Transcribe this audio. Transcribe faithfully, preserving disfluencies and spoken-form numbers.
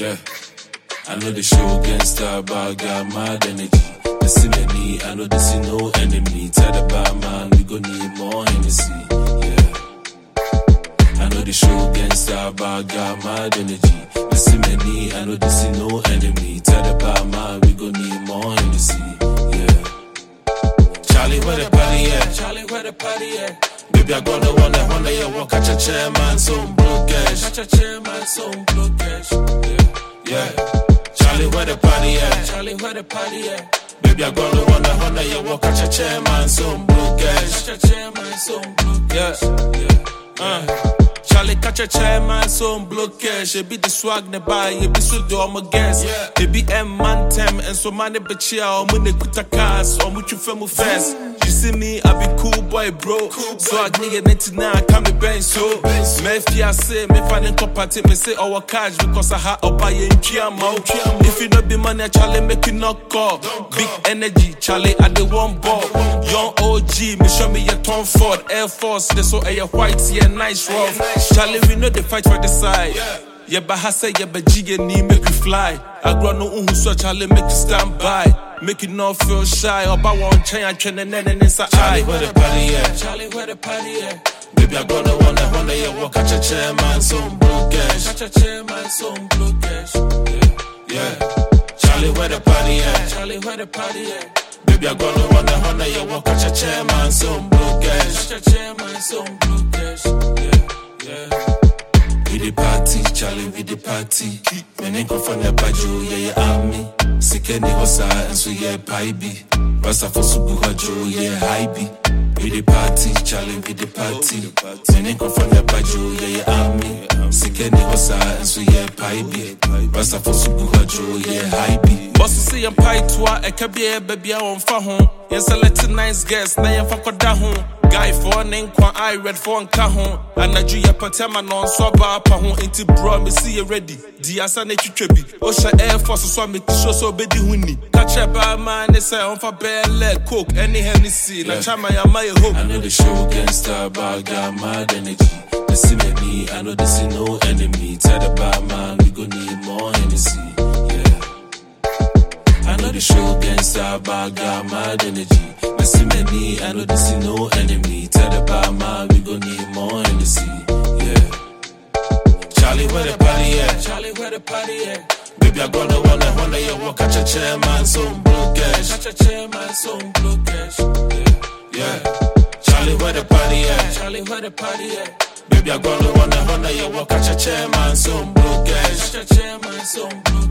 Yeah. I know the show against star, but I got mad energy. The symphony, I know this is no enemy. Tell the bad man, we gon' need more Hennessy. Yeah. I know the show against star, but I got mad energy. The symphony, I know this is no enemy. Tell the bad man, we gon' need more Hennessy. Yeah. Charlie, where the party at? Charlie, where the party at? Baby, I gonna wanna wanna yeah, walk at your chair, man, so broke cash. At your chair, man, so broke cash. Yeah. Yeah. Charlie, where the party at? Charlie, where the party at? Baby, I gonna wanna wanna yeah, walk at your chair, man, so broke cash. At your chair, man, so broke cash. Yeah. Uh. Charlie, catch a chair, man, so block cash. It be the swag, ne buy, it be so do I'm a guess. It be M man tem, and so man, it be chia, or money put a cars, or much you feel fast. You see me, I be cool boy, bro. Swag nigga ninety-nine, come be bang so. Maybe I say, me finding compatible, me say our cash because I had a buy in Kiamo. If you don't be money, Charlie, make you knock call. Big energy, Charlie, I the one ball. Young O G, me show me your Tom Ford, Air Force, they so a white, yeah, nice rough. Charlie, we know they fight for the side. Yeah, but I say, yeah, but G and E make you fly. I grow no who so Charlie make you stand by. Make you not feel shy. Or about one chain, I train and then inside. Charlie, where the party at? Charlie, where the party at? Baby, I gonna wanna wanna yeah, walk at your chair, man, so broke cash. At your chair, man, so broke cash. Yeah, yeah. Charlie, where the party at? Charlie, where the party at? Baby, I gonna wanna wanna yeah, walk at your chair, man, so broke cash. At your chair, man, so broke cash. Yeah. Yeah. We the party, Charlie, we the party. Men ain't come from the bajo, yeah, yeah, army. Sick any hosa, and so yeah, paibi. Rasta for Subuha Joe, yeah, high B. We the party, Charlie, we the party. Men ain't come from the bajo, yeah, yeah, army. Sick any hosa, and so yeah, paibi. Rasta for Subuha Joe, yeah, high B. Boss to see a pie to a cabia, baby, I won't for home. Yes, I let a nice guest, now you're for home. Guy for an ink, I read for an cajon. And I drew your patema non swaba pahon into bro, me see you ready. Diasa nature trebi. Osha Air Force, so me to show so bedi winnie. Catch a bad man, they say on for bear leg, coke, any Hennessy. Na chama ya my hope. I know the show against star, but I got mad energy. The symphony, I know this is no enemy. Tell the bad man, we gon' need more Hennessy. I know the show against star, but I got mad energy. The symphony, I know this is no enemy. Tell the bad man, we gon' need more Hennessy. Yeah. Charlie, where the party at? Charlie, where the party at? Baby, I gonna wanna wanna yeah, walk at your chair, man, so broke cash. At your chair, man, so broke cash. Yeah. Yeah. Charlie, where the party at? Charlie, where the party at? Baby, I gonna wanna wanna yeah, walk at your chair, man, so broke cash. At your chair, man, so broke